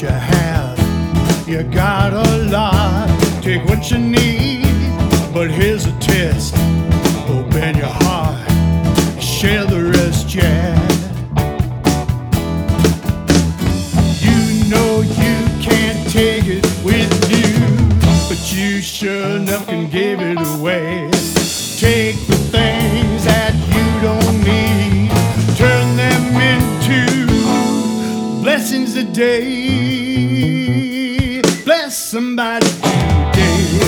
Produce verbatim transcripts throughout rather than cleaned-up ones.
have, you got a lot. Take what you need, but here's a test. Open your heart, share the rest, yeah. You know you can't take it with you, but you sure enough can give it away. Take the things that you don't need, turn them into blessings today. Bless somebody today.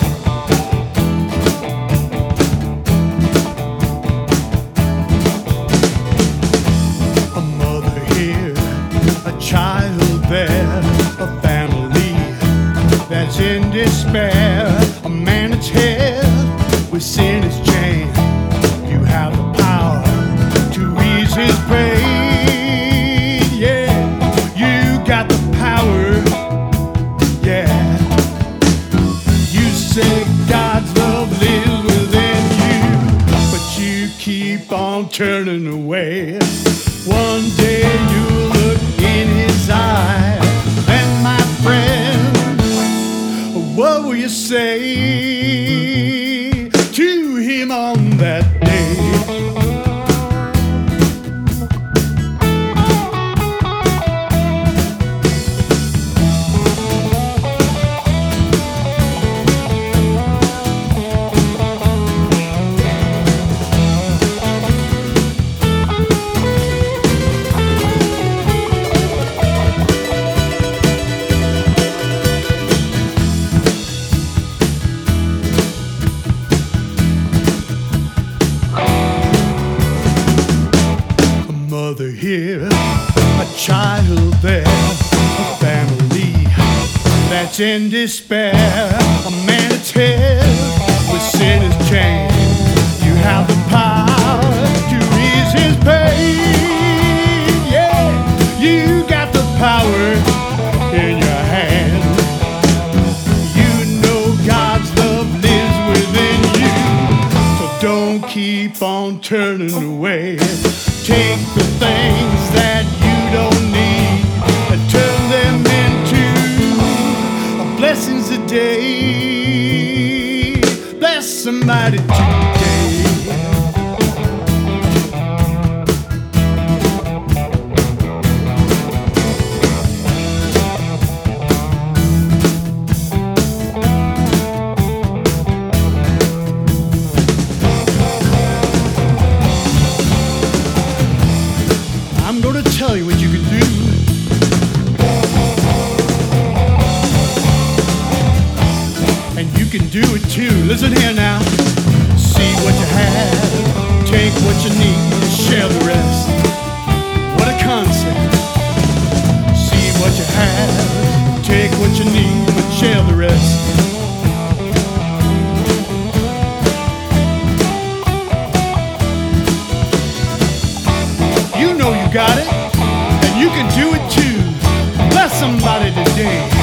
A mother here, a child there, a family that's in despair, a man that's held with sin is chained. You have the power to ease his pain. Yeah, you got the power. Yeah, you say God's love lives within you, but you keep on turning away. One day you'll look in his eye, and my friend, what will you say to him on that day? Mother here, a child there, a family that's in despair, a man that's held with sinner's chain. You have the power to ease his pain. Yeah, you got the power in your hand. You know God's love lives within you, so don't keep on turning away. Take the things that you don't need and turn them into blessings today. Bless somebody today. I'm gonna tell you what you can do. And you can do it too. Listen here now. See what you have, take what you need, share the rest. What a concept. See what you have, take what you need, but share the rest. You know you got it, and you can do it too. Bless somebody today.